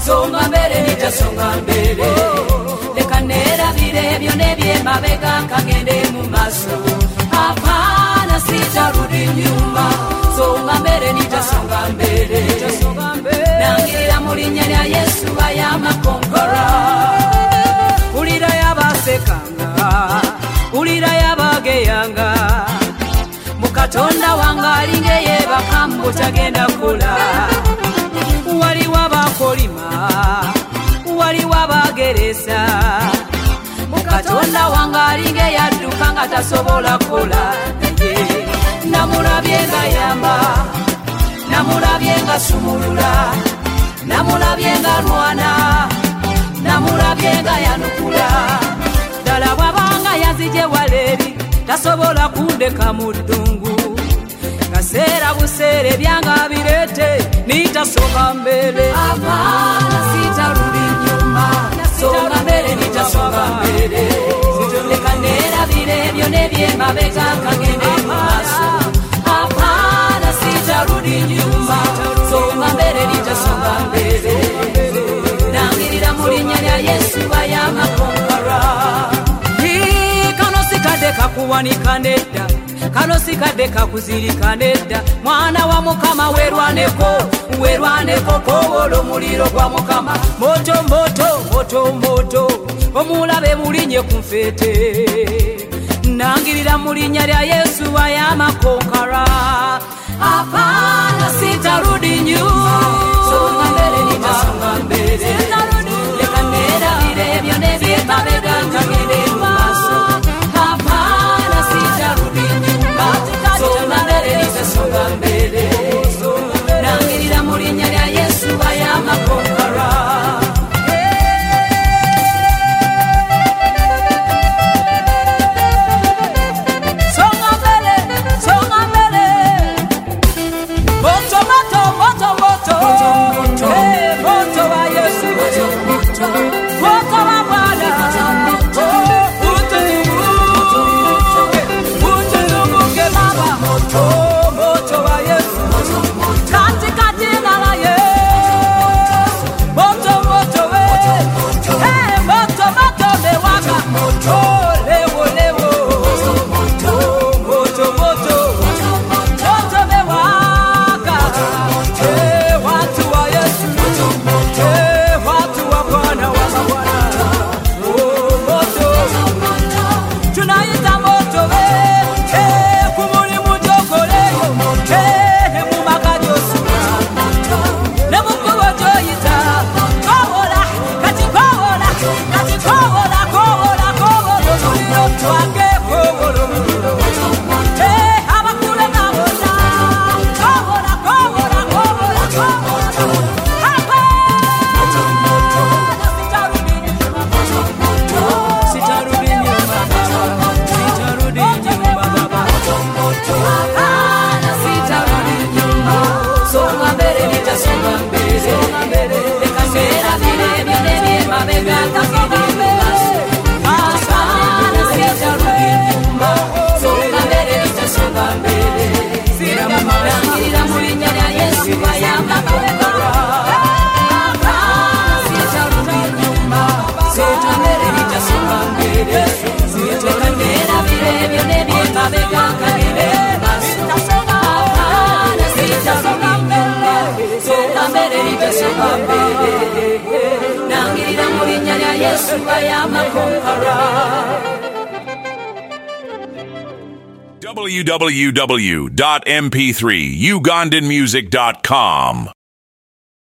songa mbere nitasonga mbere leka nerabire ebyo nebyemabega kagende mu maso hapana sitarudi nyuma songa mbere nitasonga mbere nangirira mu linnya lya Yesu ayamakonkora ulira yabasekanga ulira yabageyanga mukatonda wanga alingeye bakambo tagenda kula wali wabakolima wali wabageresa mukatonda wanga alingeye addukanga tasobola kola namulabyenga yamba namulabyenga sumulula namulabyenga lwana namulabyenga yanukula dala bwabanga yazije waleri tasobola kundeka mu ddungu kaseera buseere byanga birete nitasonga mbele hapana sitarudi nyuma songa mbele nitasonga mbele leka nerabire ebyo nebyemabega kagende mu maaso hapana sitarudi nyuma songa mbele nitasonga mbele nangirira mu linnya lya Yesu ayamakonkora kano sikadde kakuwanika nedda kano sikadde kakuzirika nedda mwana wa Mukama werwaneko kowolo muliro gwa Mukama moto moto moto moto omulabe mulinye ku nfeete nangirira mu linnya lya Yesu ayamakonkora hapana sitarudi nyuma songa mbele nitasonga mbele leka nerabire ebyo nebyemabega kagende mu maaso hapana sitarudi nyuma songa mbele nitasonga mbele nangirira mu linnya lya Yesu ayamakonkora www.mp3ugandanmusic.com